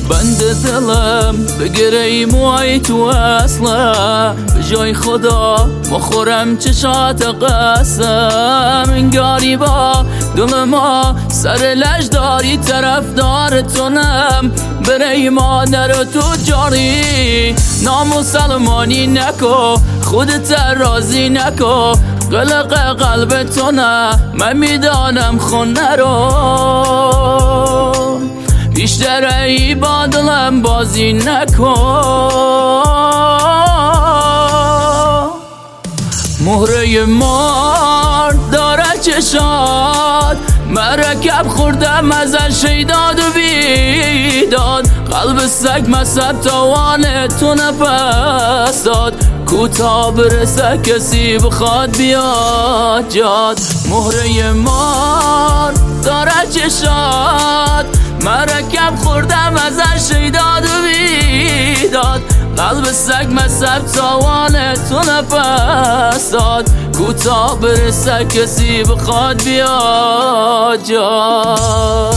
بند دلم بگیری موی تو اصلا به جای خدا مخورم چشات قسم انگاری با دل ما سر لج داری طرفدار تونم برای مادر تو جاری نامسلمانی نکو خودت راضی نکو قلق قلب تو نه من میدانم خونه رو بیشتر ای با دلم بازی نکن مهره مار داره چشاد مرکب خوردم ازش شیداد و بیداد قلب سگ مصب تاوان تو نفس داد کوتا برسه کسی بخواد بیاد جاد مهره مار داره چشاد مرکب خوردم ازش شیداد و بیداد قلب سگ مصب تاوان تو نفس داد کوتا برسه کسی بخواد بیاد جاد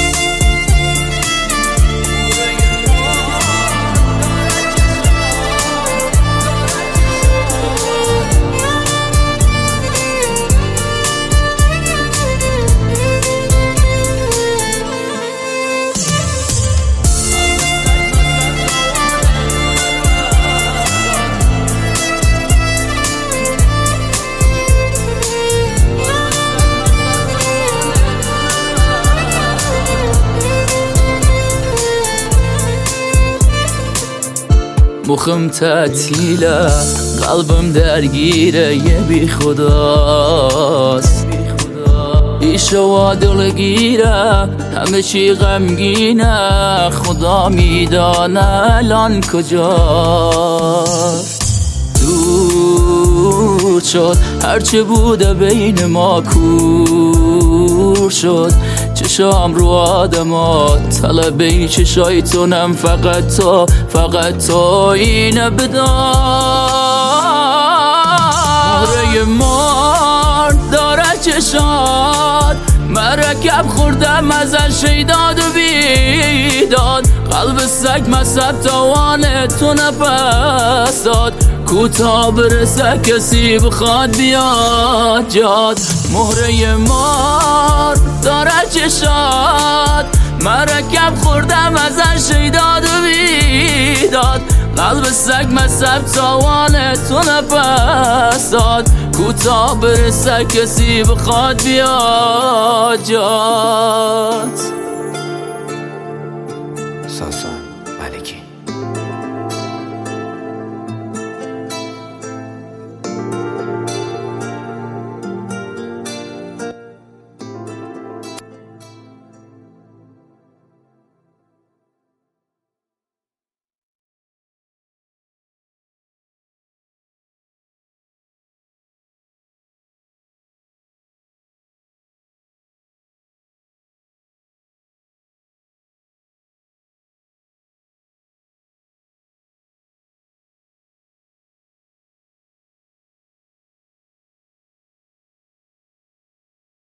مخم تعطیله قلبم درگیره یه بی خداست ایشوا دلگیره همه چی غمگینه خدا میدانه الان کجاست دور شد هرچه بوده بین ما کور شد چشام رو آدمات طلبه چشای تونم فقط تو اینه بدار مهره مار داره چشات مرکب خوردم ازش شیداد و بیداد قلب سگ مصب تاوان تو نفس داد کوتا برسه کسی بخواد بیاد جاد مهره مار داره چشات مرکب خوردم ازش شیداد و بیداد قلب سگ مصب تاوان تو نفس داد کوتا برسه کسی بخواد بیاد جاد